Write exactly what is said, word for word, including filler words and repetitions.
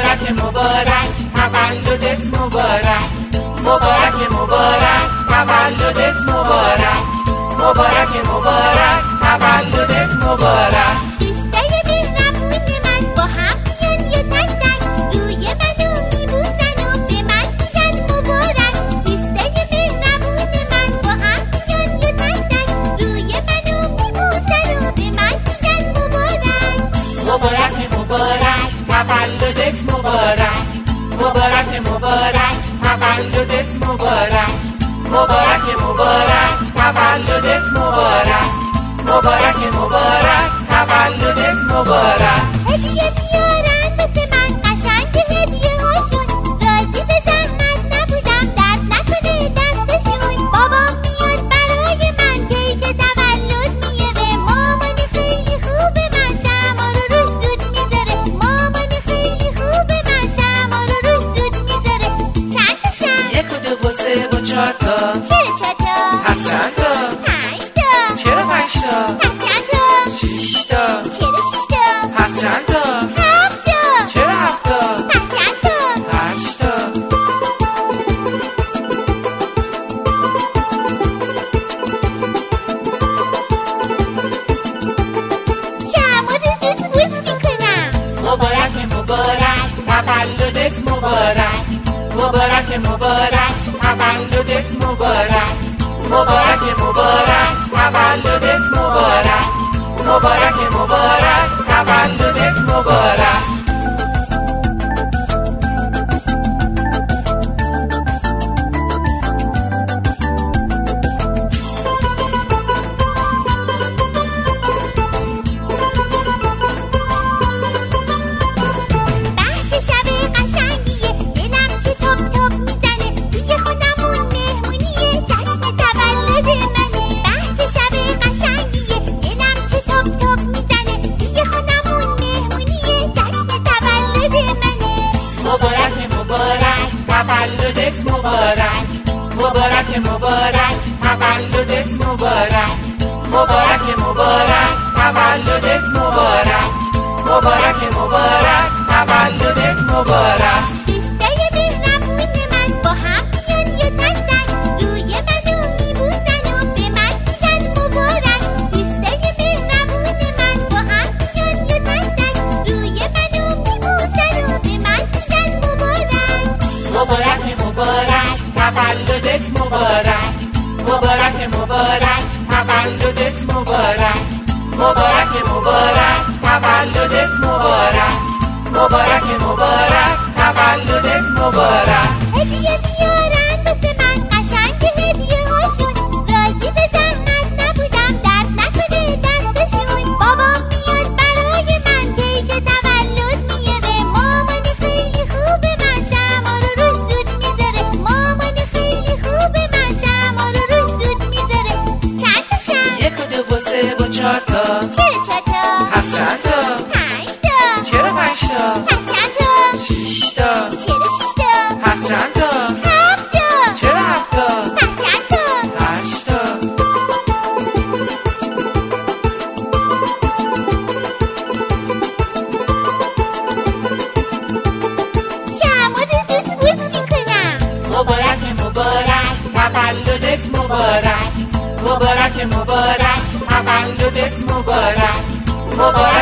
مبارک مبارک تولدت مبارک، مبارک مبارک تولدت مبارک، مبارک مبارک تولدت مبارک. دوستای مهربون من با هم میان یه تک تک روی منو میبوسن و به من میگن مبارک. دوستای مهربون من با هم میان یه تک تک روی منو میبوسن و به من میگن مبارک. مبارک مبارک تولدت مبارک، مبارک مبارک تولدت مبارک، مبارک مبارک تولدت مبارک، مبارک مبارک تولدت مبارک. هدیه بیارن واسه من قشنگ هدیه هاشون، راضی به زحمت نبودم درد نکنه دستشون. بابام میاد برای من کیک تولد میاره، مامانی خیلی خوبه من شمع رو روش زود میذاره، مامانی خیلی خوبه من شمع رو روش زود میذاره. چند تا شمع؟ یک و دو و سه و چهار تا. چرا چهار تا؟ پس چند تا؟ پنج تا. چرا پنج تا؟ پس چند تا؟ شیش تا. چرا شیش تا؟ پس چند تا؟ هفت تا. چرا هفت تا؟ پس چند تا؟ هشت تا. شمع رو زود فوت میکنم. مبارک مبارک تولدت مبارک، مبارک مبارک تولدت مبارک، مبارک مبارک تولدت مبارک، مبارک مبارک تولدت مبارک. بحث شب قشنگیه، دلم که تاپ تاپ میزنه، توی خونمون مهمونیه، جشن تولد منه. بحث شب قشنگیه، دلم که تاپ تاپ میزنه، توی خونمون مهمونیه، جشن تولد منه. مبارک مبارک تولدت مبارک، مبارک مبارک تولدت مبارک، مبارک مبارک تولدت مبارک، مبارک مبارک تولدت مبارک. دوستای مهربون من با هم میان یه تک تک روی منو میبوسن و به من میگن مبارک. دوستای مهربون من با هم میان یه تک تک روی منو میبوسن و به من میگن مبارک. مبارک مبارک تولدت مبارک، مبارک مبارک تولدت مبارک، مبارک مبارک تولدت مبارک، مبارک مبارک تولدت مبارک. هدیه بیارن واسه من قشنگ هدیه هاشون، راضی به زحمت نبودم درد نکنه دستشون. بابام میاد برای من کیک تولد میاره، مامانی خیلی خوبه من شمع رو روش زود میذاره، مامانی خیلی خوبه من شمع رو روش زود میذاره. چند تا شمع؟ یک و دو و سه و چهار تا. چرا چهار تا؟ پس چند تا؟ پنج تا. چرا پنج تا؟ پس چند تا؟ شیش تا. چرا شیش تا؟ پس چند تا؟ هفت تا. چرا هفت تا؟ پس چند تا؟ هشت تا. شمع رو زود فوت میکنم. مبارک مبارک تولدت مبارک، مبارک مبارک تولدت مبارک، مبارک